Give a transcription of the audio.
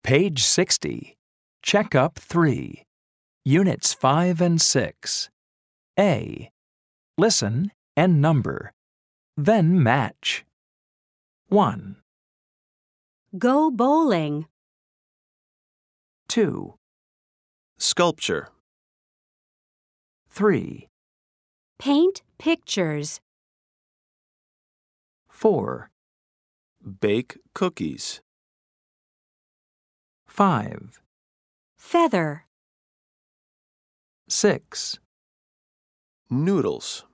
Page 60. Check up 3. Units 5 and 6. A. Listen and number. Then match. 1, Go bowling. 2, Sculpture. 3, Paint pictures. 4, Bake cookies. 5, Feather. 6, Noodles.